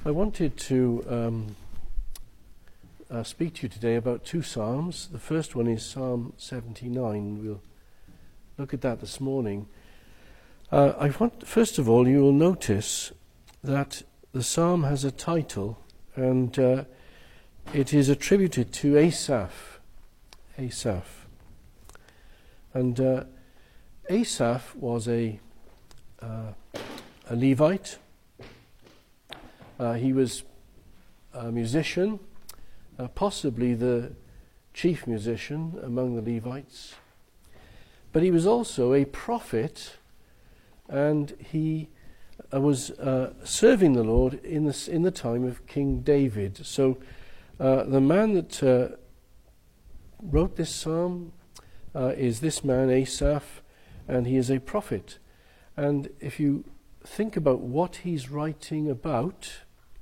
I wanted to speak to you today about two psalms. The first one is Psalm 79. We'll look at that this morning. First of all, you will notice that the psalm has a title, and it is attributed to Asaph. Asaph. And Asaph was a Levite. He was a musician, possibly the chief musician among the Levites. But he was also a prophet, and he was serving the Lord in the time of King David. So the man that wrote this psalm is this man, Asaph, and he is a prophet. And if you think about what he's writing about,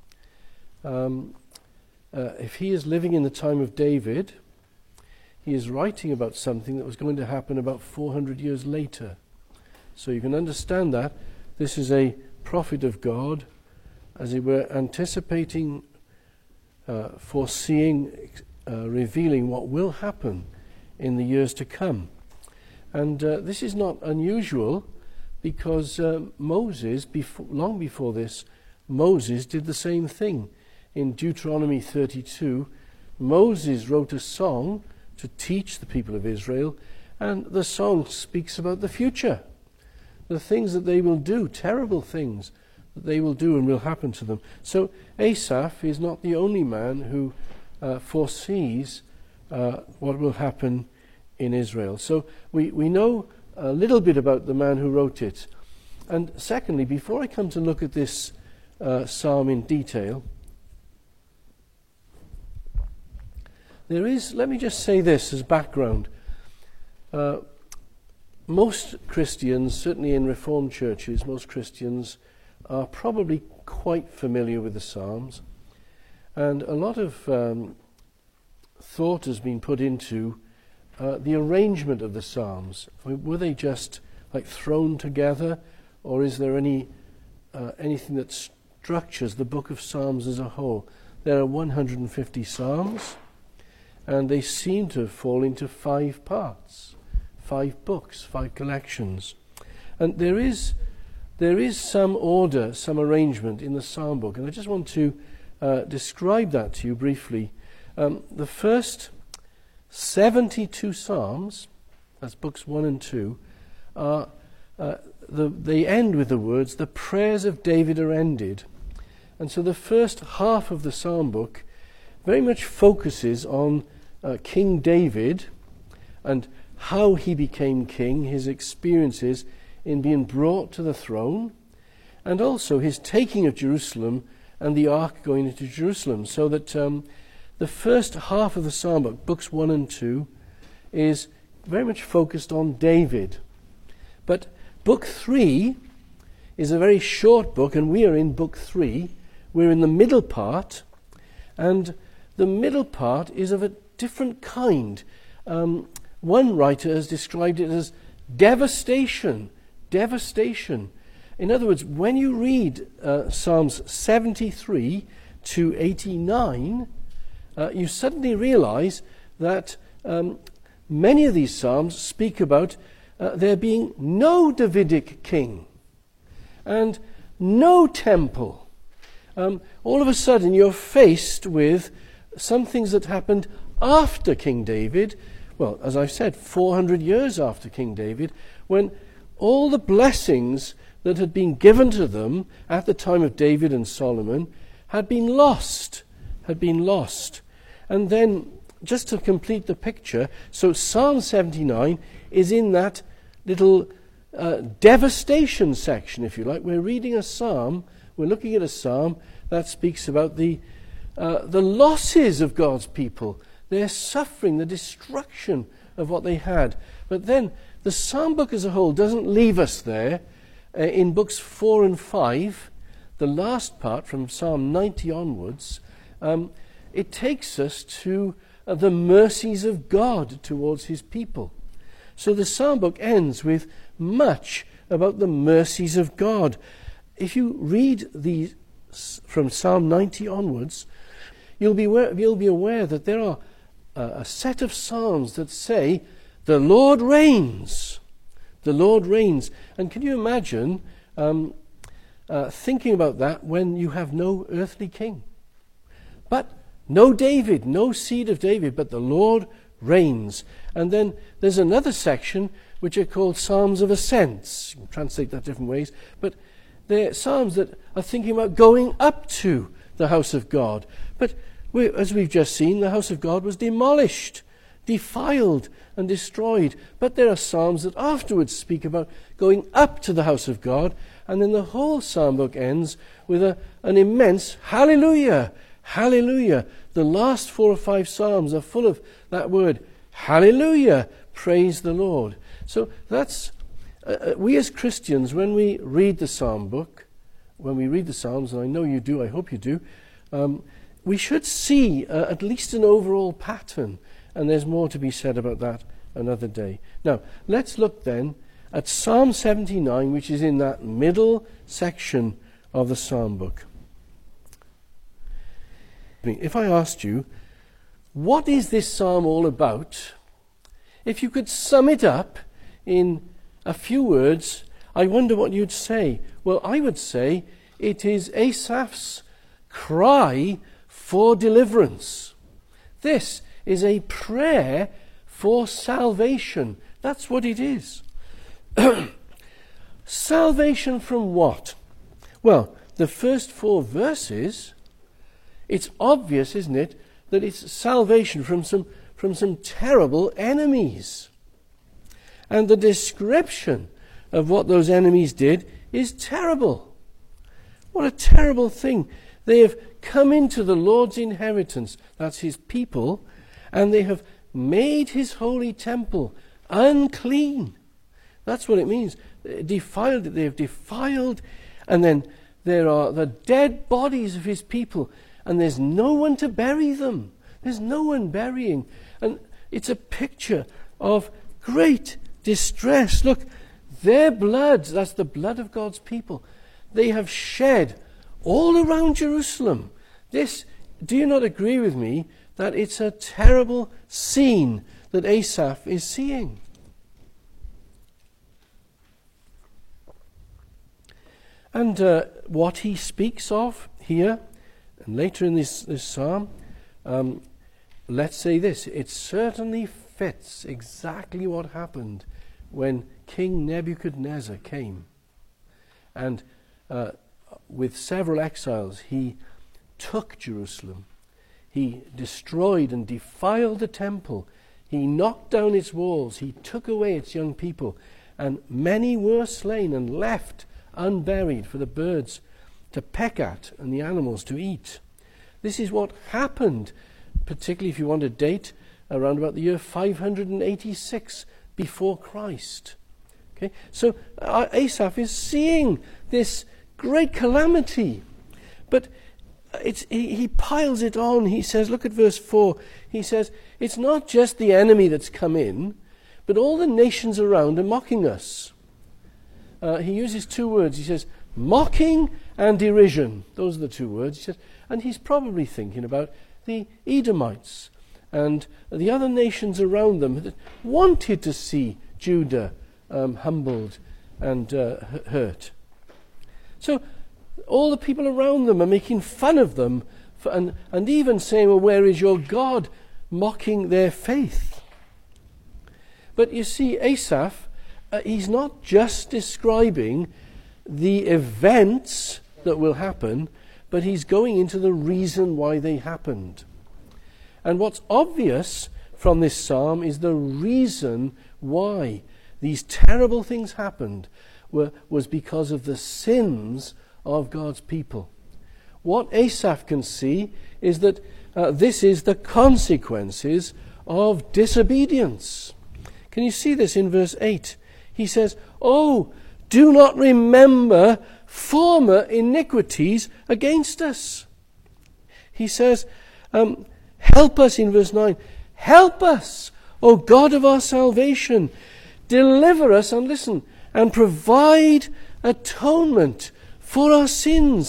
if he is living in the time of David, he is writing about something that was going to happen about 400 years later. So you can understand that this is a prophet of God, as it were, anticipating, foreseeing, revealing what will happen in the years to come. And this is not unusual, because Moses, long before this, Moses did the same thing. In Deuteronomy 32, Moses wrote a song to teach the people of Israel, and the song speaks about the future, the things that they will do, terrible things that they will do and will happen to them. So Asaph is not the only man who foresees what will happen in Israel. So we know a little bit about the man who wrote it. And secondly, before I come to look at this psalm in detail, let me just say this as background. Most Christians, certainly in Reformed churches, most Christians are probably quite familiar with the Psalms, and a lot of thought has been put into the arrangement of the Psalms. Were they just like thrown together, or is there anything that structures the book of Psalms as a whole? There are 150 Psalms, and they seem to fall into 5 parts, 5 books, 5 collections. And there is some order, some arrangement in the Psalm book, and I just want to describe that to you briefly. The first 72 Psalms, that's books 1 and 2, they end with the words, "The prayers of David are ended." And so the first half of the Psalm book very much focuses on King David and how he became king, his experiences in being brought to the throne, and also his taking of Jerusalem and the ark going into Jerusalem. So that the first half of the Psalm book, books 1 and 2, is very much focused on David. But book 3 is a very short book, and we are in book 3. We're in the middle part, and the middle part is of a different kind. One writer has described it as devastation. In other words, when you read Psalms 73 to 89, you suddenly realize that many of these Psalms speak about there being no Davidic king and no temple. All of a sudden you're faced with some things that happened after King David, well, as I've said, 400 years after King David, when all the blessings that had been given to them at the time of David and Solomon had been lost. And then, just to complete the picture, so Psalm 79 is in that little devastation section, if you like. We're reading a psalm, we're looking at a psalm that speaks about the losses of God's people, their suffering, the destruction of what they had. But then the psalm book as a whole doesn't leave us there. In books 4 and 5, the last part from Psalm 90 onwards, it takes us to the mercies of God towards his people. So the psalm book ends with much about the mercies of God. If you read the from Psalm 90 onwards, you'll be aware that there are a set of psalms that say, the Lord reigns. The Lord reigns. And can you imagine thinking about that when you have no earthly king? But no David, no seed of David, but the Lord reigns. And then there's another section which are called Psalms of Ascents. You can translate that different ways. But they're psalms that are thinking about going up to the house of God. But as we've just seen, the house of God was demolished, defiled and destroyed. But there are psalms that afterwards speak about going up to the house of God. And then the whole psalm book ends with an immense hallelujah, hallelujah. The last 4 or 5 psalms are full of that word, hallelujah, praise the Lord. So that's, we as Christians, when we read the psalm book, when we read the psalms, and I know you do, I hope you do, we should see at least an overall pattern. And there's more to be said about that another day. Now, let's look then at Psalm 79, which is in that middle section of the psalm book. If I asked you, what is this psalm all about? If you could sum it up in a few words, I wonder what you'd say. Well, I would say it is Asaph's cry for deliverance. This is a prayer for salvation. That's what it is. Salvation from what? Well, the first 4 verses, it's obvious, isn't it, that it's salvation from some terrible enemies. And the description of what those enemies did is terrible. What a terrible thing. They have come into the Lord's inheritance, that's his people, and they have made his holy temple unclean. That's what it means. Defiled it. They have defiled. And then there are the dead bodies of his people, and there's no one to bury them. There's no one burying. And it's a picture of great distress. Look, their blood, that's the blood of God's people, they have shed all around Jerusalem. This, do you not agree with me that it's a terrible scene that Asaph is seeing? And what he speaks of here, and later in this psalm, let's say this, it certainly fits exactly what happened when King Nebuchadnezzar came. And with several exiles, he took Jerusalem. He destroyed and defiled the temple. He knocked down its walls. He took away its young people. And many were slain and left unburied for the birds to peck at and the animals to eat. This is what happened, particularly if you want a date, around about the year 586 before Christ. Okay, so Asaph is seeing this great calamity, but he piles it on. He says, look at verse 4, he says, it's not just the enemy that's come in, but all the nations around are mocking us. He uses 2 words. He says, mocking and derision. Those are the 2 words. He says, and he's probably thinking about the Edomites and the other nations around them that wanted to see Judah humbled and hurt. So all the people around them are making fun of them and even saying, well, where is your God? Mocking their faith. But you see, Asaph, he's not just describing the events that will happen, but he's going into the reason why they happened. And what's obvious from this psalm is the reason why these terrible things happened was because of the sins of God's people. What Asaph can see is that this is the consequences of disobedience. Can you see this in verse 8? He says, oh, do not remember former iniquities against us. He says, help us in verse 9. Help us, O God of our salvation. Deliver us, and listen, and provide atonement for our sins,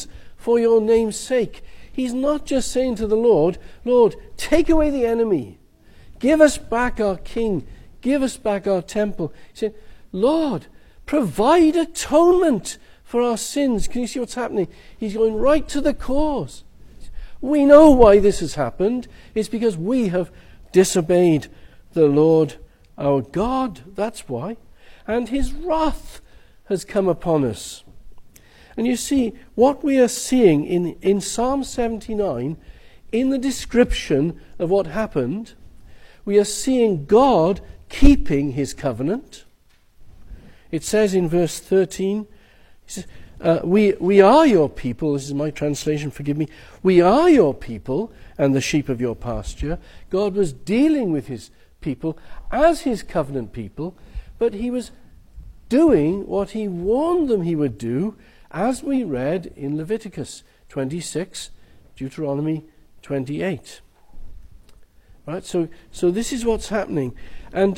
for your name's sake. He's not just saying to the Lord, Lord, take away the enemy. Give us back our king. Give us back our temple. He said, Lord, provide atonement for our sins. Can you see what's happening? He's going right to the cause. We know why this has happened. It's because we have disobeyed the Lord our God. That's why. And his wrath has come upon us. And you see, what we are seeing in Psalm 79, in the description of what happened, we are seeing God keeping his covenant. It says in verse 13, he says, we are your people. This is my translation, forgive me. We are your people and the sheep of your pasture. God was dealing with his people as his covenant people, but he was doing what he warned them he would do, as we read in Leviticus 26, Deuteronomy 28. Right? So this is what's happening. And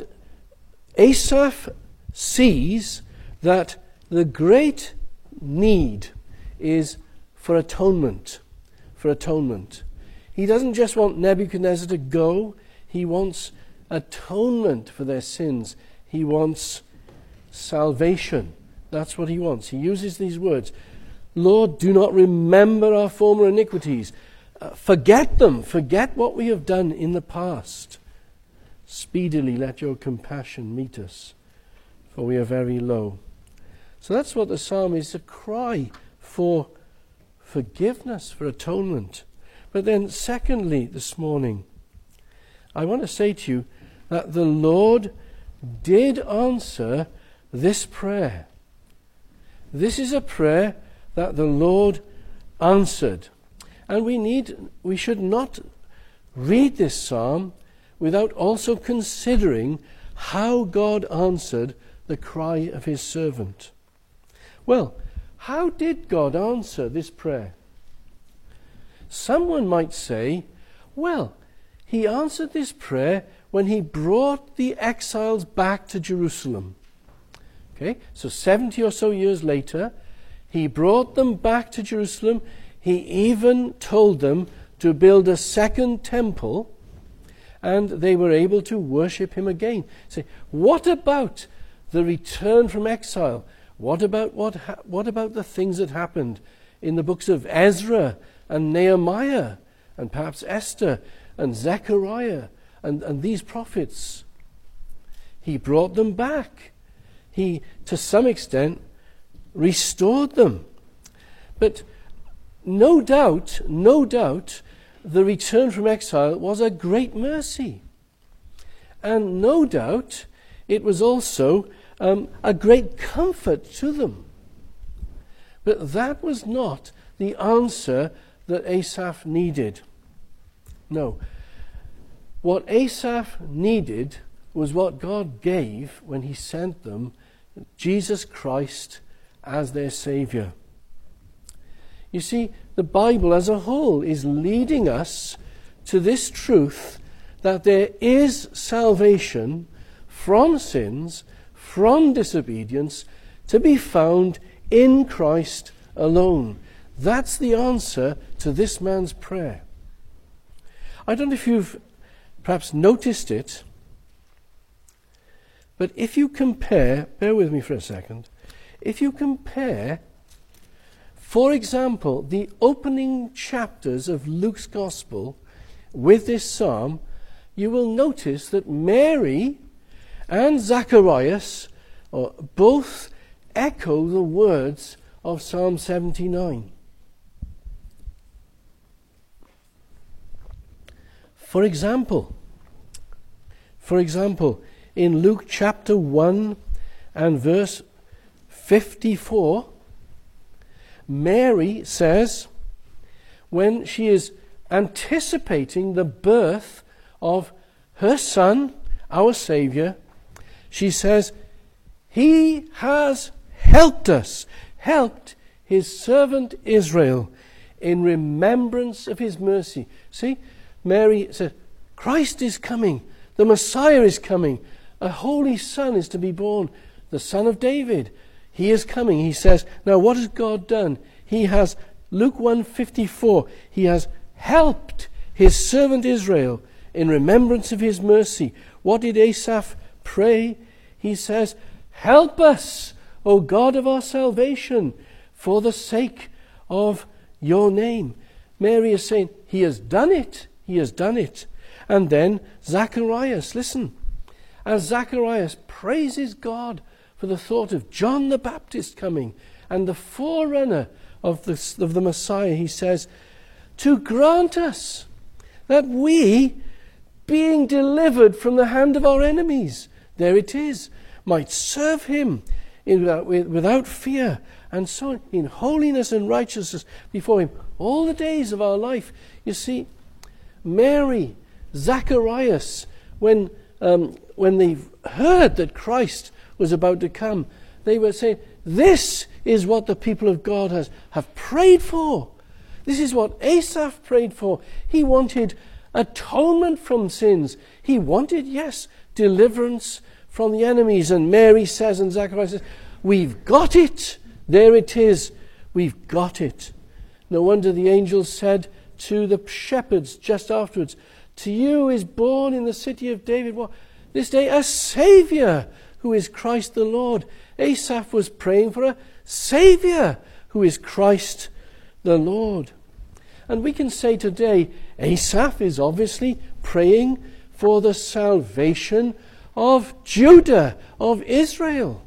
Asaph sees that the great need is for atonement. For atonement. He doesn't just want Nebuchadnezzar to go. He wants atonement for their sins. He wants salvation. That's what he wants. He uses these words. Lord, do not remember our former iniquities. Forget them. Forget what we have done in the past. Speedily let your compassion meet us, for we are very low. So that's what the psalm is, a cry for forgiveness, for atonement. But then secondly, this morning, I want to say to you that the Lord did answer this prayer. This is a prayer that the Lord answered. And we should not read this psalm without also considering how God answered the cry of his servant. Well, how did God answer this prayer? Someone might say, well, he answered this prayer when he brought the exiles back to Jerusalem. Okay, so 70 or so years later, he brought them back to Jerusalem. He even told them to build a second temple, and they were able to worship him again. Say, what about the return from exile? What about the things that happened in the books of Ezra and Nehemiah and perhaps Esther and Zechariah and these prophets? He brought them back. He, to some extent, restored them. But no doubt, the return from exile was a great mercy. And no doubt, it was also a great comfort to them. But that was not the answer that Asaph needed. No. What Asaph needed was what God gave when he sent them Jesus Christ as their Savior. You see, the Bible as a whole is leading us to this truth that there is salvation from sins, from disobedience, to be found in Christ alone. That's the answer to this man's prayer. I don't know if you've perhaps noticed it, but if you compare, bear with me for a second, if you compare, for example, the opening chapters of Luke's Gospel with this psalm, you will notice that Mary and Zacharias both echo the words of Psalm 79. For example, in Luke chapter 1 and verse 54, Mary says, when she is anticipating the birth of her son, our Savior, she says, He has helped us, helped His servant Israel in remembrance of His mercy. See, Mary said, Christ is coming, the Messiah is coming, a holy Son is to be born, the Son of David. He is coming. He says, now what has God done? He has Luke 1:54, he has helped his servant Israel in remembrance of his mercy. What did Asaph pray? He says, help us, O God of our salvation, for the sake of your name. Mary is saying, he has done it. He has done it. And then Zacharias, listen. As Zacharias praises God for the thought of John the Baptist coming and the forerunner of the Messiah, he says, to grant us that we, being delivered from the hand of our enemies, there it is, might serve him without fear, and so in holiness and righteousness before him all the days of our life. You see, Mary, Zacharias, when they heard that Christ was about to come, they were saying, this is what the people of God have prayed for. This is what Asaph prayed for. He wanted atonement from sins. He wanted, yes, deliverance from the enemies. And Mary says, and Zacharias says, we've got it. There it is. We've got it. No wonder the angels said to the shepherds just afterwards, to you is born in the city of David this day a Saviour, who is Christ the Lord. Asaph was praying for a Saviour, who is Christ the Lord. And we can say today, Asaph is obviously praying for the salvation of Judah, of Israel.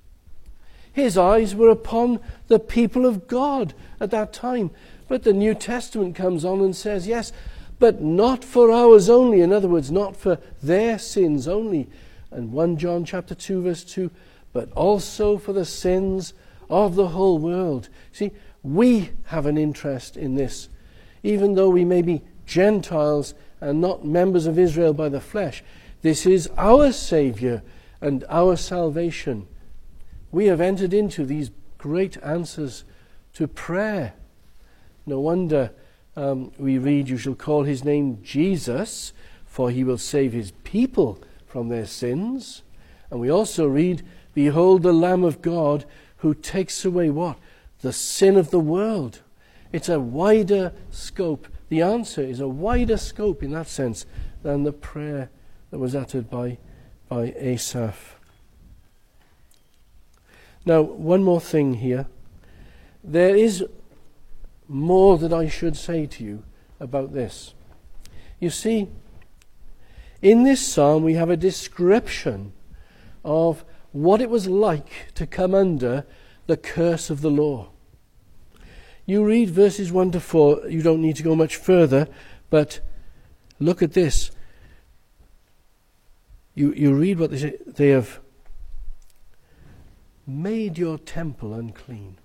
His eyes were upon the people of God at that time. But the New Testament comes on and says, yes, but not for ours only. In other words, not for their sins only. And 1 John chapter 2, verse 2, but also for the sins of the whole world. See, we have an interest in this. Even though we may be Gentiles and not members of Israel by the flesh, this is our Saviour and our salvation. We have entered into these great answers to prayer. No wonder we read, you shall call his name Jesus, for he will save his people from their sins. And we also read, behold the Lamb of God who takes away what? The sin of the world. It's a wider scope. The answer is a wider scope in that sense than the prayer that was uttered by Asaph. Now, one more thing here. There is more that I should say to you about this. You see, in this psalm we have a description of what it was like to come under the curse of the law. You read verses 1 to 4, you don't need to go much further, but look at this. You read what they say. They have made your temple unclean.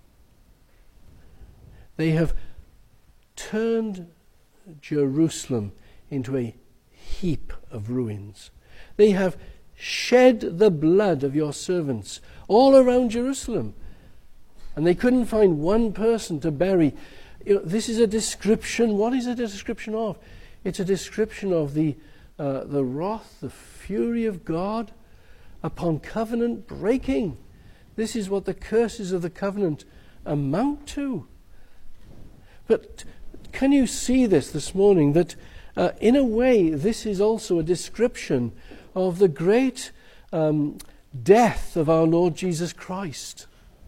They have turned Jerusalem into a heap of ruins. They have shed the blood of your servants all around Jerusalem. And they couldn't find one person to bury. This is a description. What is it a description of? It's a description of the wrath, the fury of God upon covenant breaking. This is what the curses of the covenant amount to. But can you see this morning, that in a way this is also a description of the great death of our Lord Jesus Christ?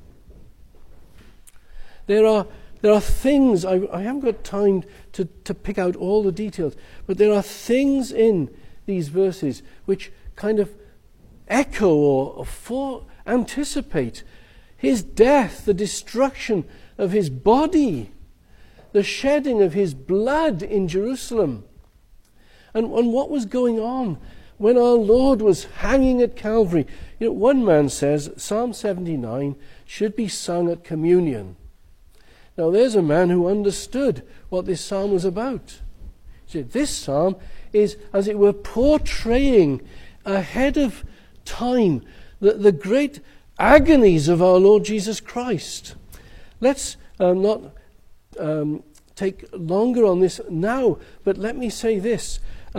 There are things, I haven't got time to pick out all the details, but there are things in these verses which kind of echo or anticipate his death, the destruction of his body, the shedding of his blood in Jerusalem. And what was going on when our Lord was hanging at Calvary? One man says Psalm 79 should be sung at communion. Now there's a man who understood what this psalm was about. He said, this psalm is, as it were, portraying ahead of time the great agonies of our Lord Jesus Christ. Let's not take longer on this now, but let me say this.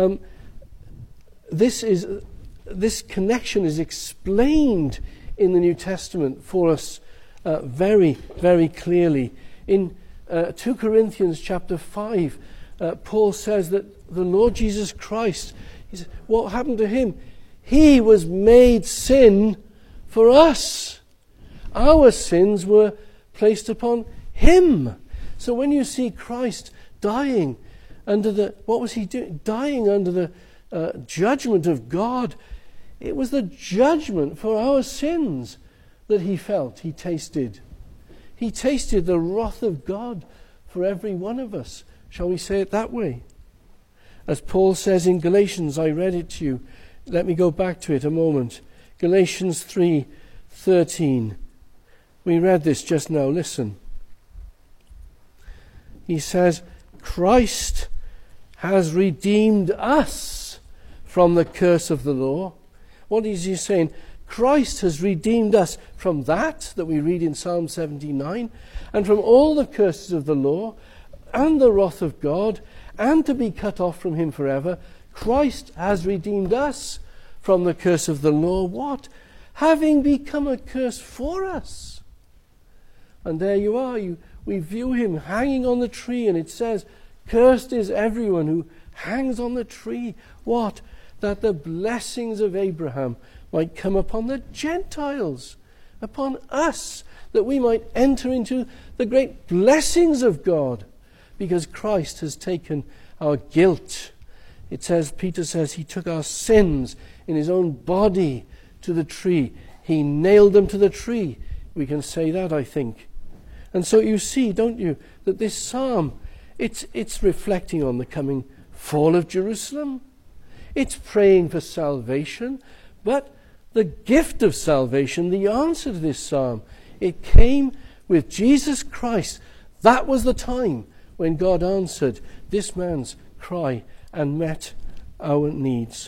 This connection is explained in the New Testament for us very, very clearly. In 2 Corinthians chapter 5, Paul says that the Lord Jesus Christ, he said, what happened to him? He was made sin for us. Our sins were placed upon him. So when you see Christ dying under what was he doing? Dying under the judgment of God. It was the judgment for our sins that he felt, he tasted. He tasted the wrath of God for every one of us. Shall we say it that way? As Paul says in Galatians, I read it to you. Let me go back to it a moment. Galatians 3:13. We read this just now. Listen. He says, Christ has redeemed us from the curse of the law. What is he saying? Christ has redeemed us from that we read in Psalm 79, and from all the curses of the law, and the wrath of God, and to be cut off from him forever. Christ has redeemed us from the curse of the law. What? Having become a curse for us. And there you are. We view him hanging on the tree, and it says, cursed is everyone who hangs on the tree. What? That the blessings of Abraham might come upon the Gentiles, upon us, that we might enter into the great blessings of God, because Christ has taken our guilt. It says, Peter says, he took our sins in his own body to the tree. He nailed them to the tree. We can say that, I think. And so you see, don't you, that this psalm, it's reflecting on the coming fall of Jerusalem. It's praying for salvation, but the gift of salvation, the answer to this psalm, it came with Jesus Christ. That was the time when God answered this man's cry and met our needs.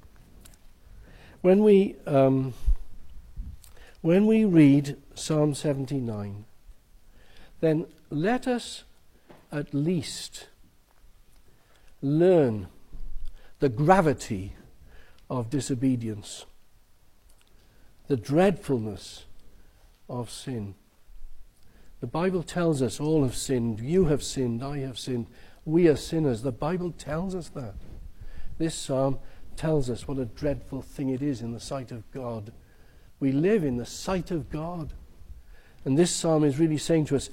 When we read Psalm 79, then let us at least learn the gravity of disobedience, the dreadfulness of sin. The Bible tells us all have sinned. You have sinned. I have sinned. We are sinners. The Bible tells us that. This psalm tells us what a dreadful thing it is in the sight of God. We live in the sight of God. And this psalm is really saying to us,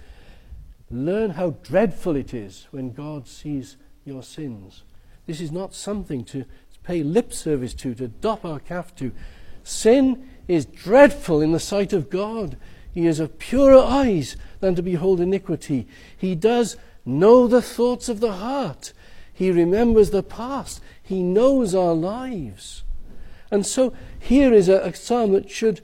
learn how dreadful it is when God sees your sins. This is not something to pay lip service to doff our cap to. Sin is dreadful in the sight of God. He is of purer eyes than to behold iniquity. He does know the thoughts of the heart. He remembers the past. He knows our lives. And so here is a psalm that should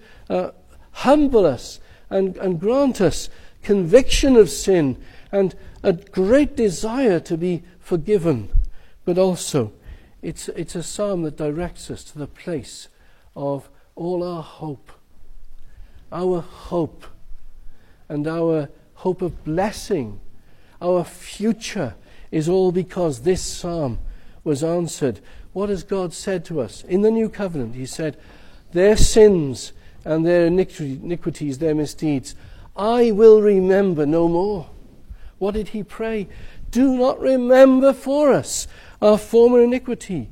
humble us and grant us conviction of sin and a great desire to be forgiven. But also, it's a psalm that directs us to the place of all our hope. Our hope and our hope of blessing, our future, is all because this psalm was answered. What has God said to us in the new covenant? He said, their sins and their iniquities, their misdeeds, I will remember no more. What did he pray? Do not remember for us our former iniquity.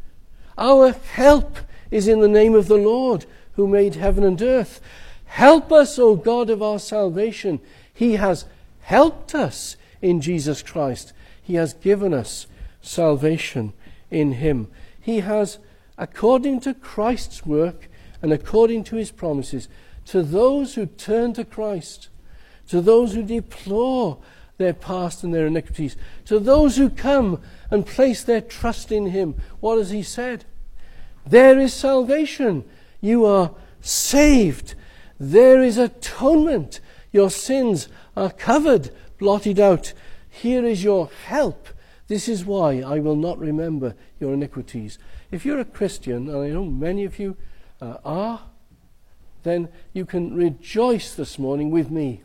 Our help is in the name of the Lord who made heaven and earth. Help us, O God of our salvation. He has helped us in Jesus Christ. He has given us salvation in him. He has, according to Christ's work and according to his promises, to those who turn to Christ, to those who deplore their past and their iniquities, to those who come and place their trust in him, what has he said? There is salvation. You are saved. There is atonement. Your sins are covered, blotted out. Here is your help. This is why I will not remember your iniquities. If you're a Christian, and I know many of you are, then you can rejoice this morning with me.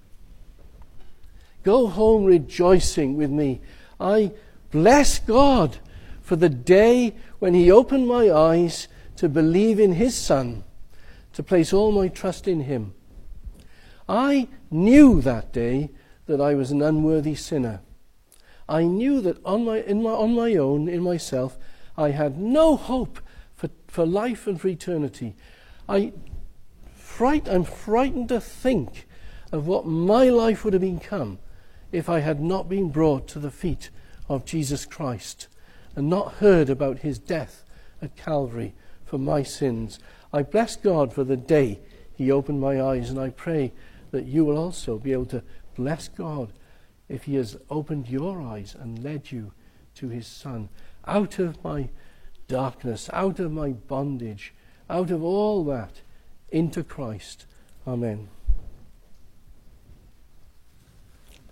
Go home rejoicing with me. I bless God for the day when he opened my eyes to believe in his Son, to place all my trust in him. I knew that day that I was an unworthy sinner. I knew that on my own, in myself, I had no hope for life and for eternity. I'm frightened to think of what my life would have become if I had not been brought to the feet of Jesus Christ and not heard about his death at Calvary for my sins. I bless God for the day he opened my eyes, and I pray that you will also be able to bless God if he has opened your eyes and led you to his Son, out of my darkness, out of my bondage, out of all that, into Christ. Amen.